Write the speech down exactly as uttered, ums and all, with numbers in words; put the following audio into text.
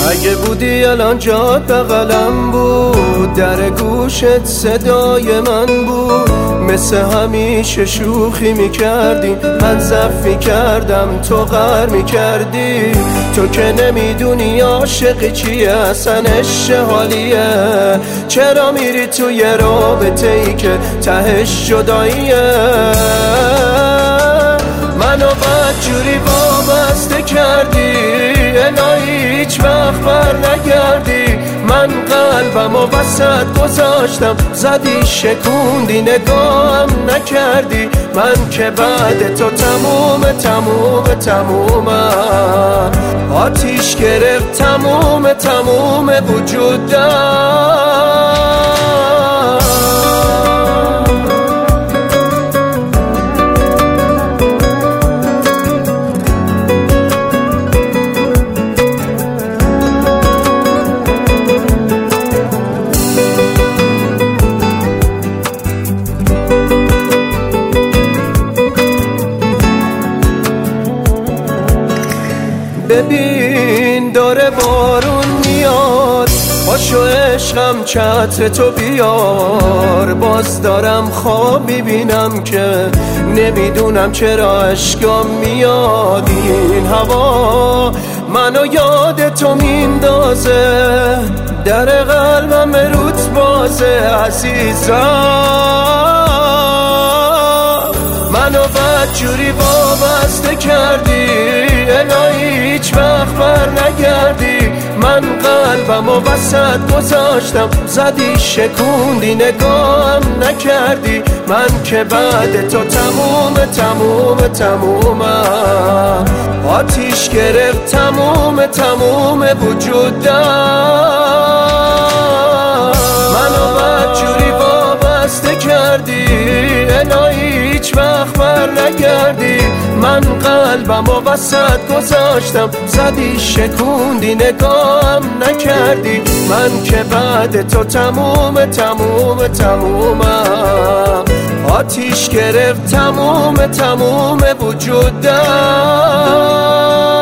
اگه بودی الان جات بغلم بود، در گوشت صدای من بود، مثل همیشه شوخی میکردی، من ضعف میکردم تو غر میکردی. تو که نمیدونی عاشقی چیه، اصلا عشق حالیه. چرا میری توی رابطه ای که تهش جداییه؟ منو بدجوری وابسته کردی، الهی هیچ وقت بر نگردی. من قلبم و وسط گذاشتم، زدی شکوندی نگاهم نکردی. من که بعد تو تموم تموم تمومم، آتیش گرفت تموم تموم وجودم. ببین داره بارون میاد، پاشو عشقم چتر تو بیار. باز دارم خواب میبینم که نمیدونم چرا اشکام میاد. این هوا منو یاد تو میندازه، در قلبم روت بازه عزیزم. منو بدجوری وابسته کردی، الهی هیچ وقت بر نگردی. من قلبم و وسط گذاشتم، زدی شکوندی نگاهم نکردی. من که بعد تو تموم تموم تمومم، آتیش گرفت تموم تموم وجودم. منو بدجوری وابسته کردی، الهی هیچ وقت بر نگردی. من قلبم و وسط گذاشتم، زدی شکوندی نگاهم نکردی. من که بعد تو تموم تموم تمومم، آتیش گرفت تموم تموم وجودم.